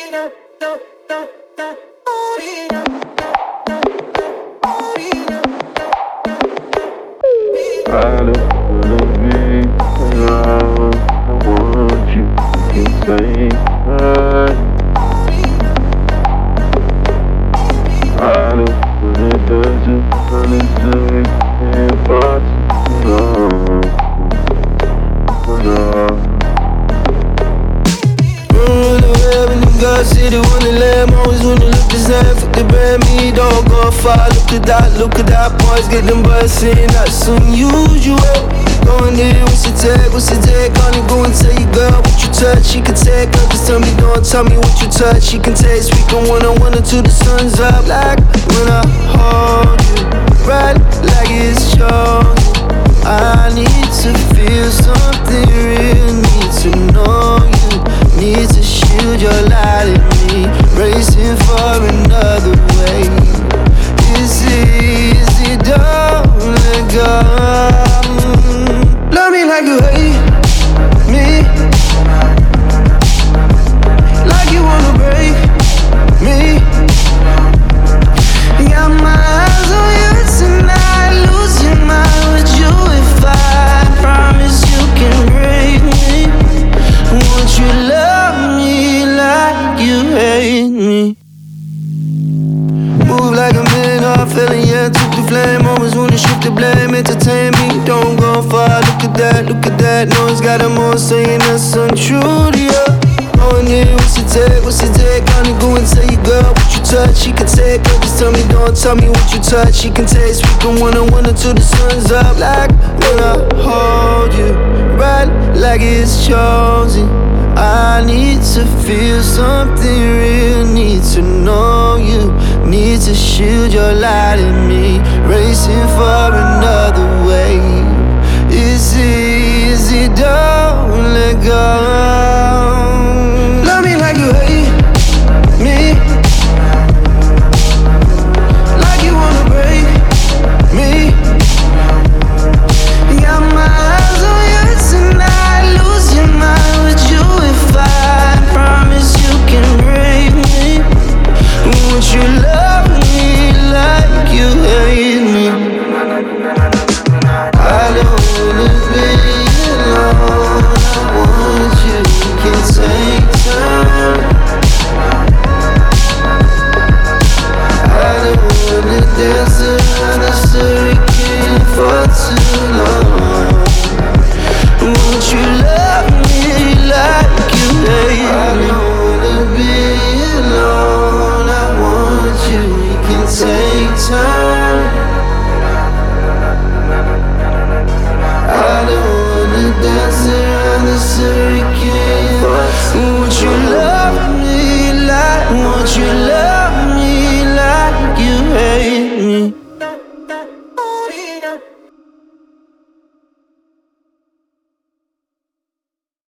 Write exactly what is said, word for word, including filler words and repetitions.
I don't wanna be around. I want you to say hi. I don't wanna touch you, wanna say if I no, no. God City, Wonderland, always wanna look the same. Fuck the brand, me don't go far. Look at that, look at that, boys get them bustin'. That's unusual. Going in, what's your tag, what's your tag? Gonna go and tell you, girl, what you touch. She can take up, just tell me, don't tell me what you touch. She can taste, we can one-on-one until the sun's up. Like when I hold you, right like it's chosen. I need to feel something real, need to know you, need to shield your light in me, racing for another way. Is it, is it don't let go? Love me like you hate me, like you wanna break me. Got my eyes on you tonight, losing my with you if I promise you can break me. Won't you love me like you hate me? Move like a man, I'm feeling, yeah, took the flame. Always wanna shift the blame, entertain me. Don't go far, look at that, look at that. No one's got a more saying that's untrue to you. Going in, what's your take, what's your take? Gonna go and tell you, girl, what you touch. She can take it, just tell me, don't tell me what you touch. She can taste, we can one-on-one until the sun's up. Like when I hold you, right like it's chosen. I need to feel something real, need to know you, need to shield your light in me, racing for another way. Is it, is it don't let go? Love me like you hate me, like you wanna break me. Got my eyes on you tonight, losing my with you if I promise you can break me. Won't you love me like you hate me? I don't wanna be alone, I want you, you can take time. I don't wanna dance around the circuit for too long. Won't you love me like you hate me? I don't wanna be alone, I want you, you can take time. I don't wanna dance around the circuit. Won't you love me like, won't you love me like you hate me?